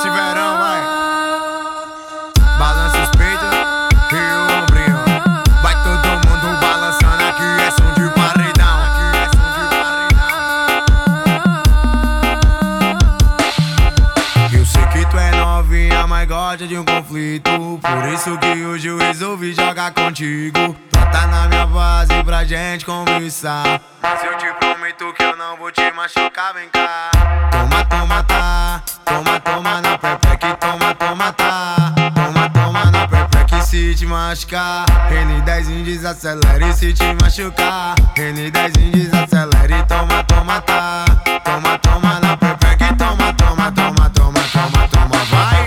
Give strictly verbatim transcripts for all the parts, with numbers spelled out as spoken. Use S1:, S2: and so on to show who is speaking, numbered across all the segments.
S1: nesse verão, vai. Balança os peitos e o ombrinho. Vai todo mundo balançando, aqui é som de paredão. Aqui é som de paredão. Eu sei que tu é novinha, mas gosta de um conflito. Por isso que hoje eu resolvi jogar contigo. Tá na minha base pra gente conversar. Mas eu te prometo que eu não vou te machucar, vem cá. Toma, toma, tá. Toma, toma na pepeque, toma, toma, tá. Toma, toma na pepeque se te machucar. N dez desacelere se te machucar. N dez desacelere, toma, toma, tá. Toma, toma na pepeque, toma, toma, toma, toma, toma, toma, vai.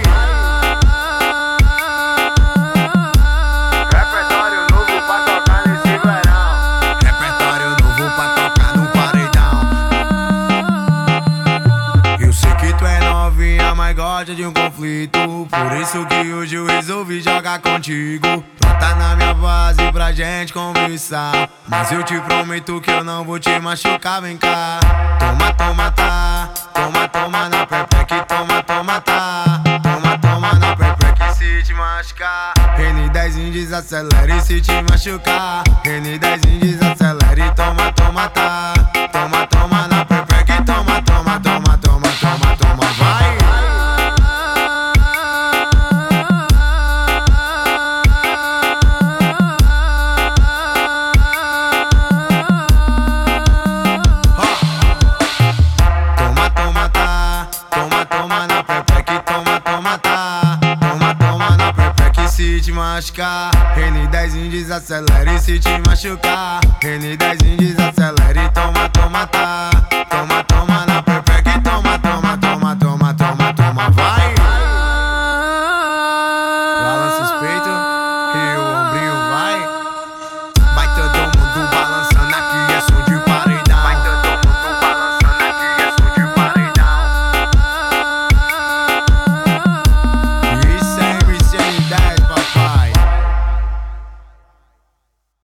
S1: Gosta de um conflito, por isso que hoje eu resolvi jogar contigo. Tá na minha base pra gente conversar. Mas eu te prometo que eu não vou te machucar, vem cá. Toma, toma, tá. Toma, toma na pepeque, toma, toma, tá. Toma, toma na pepeque se te machucar. N dez desacelere se te machucar. N dez desacelere, toma, toma, tá. Toma, toma na pepeque, toma, toma, toma, toma, toma, toma, vai. Se te machucar, N dez desacelere se te machucar. N dez desacelere, toma, toma, tá.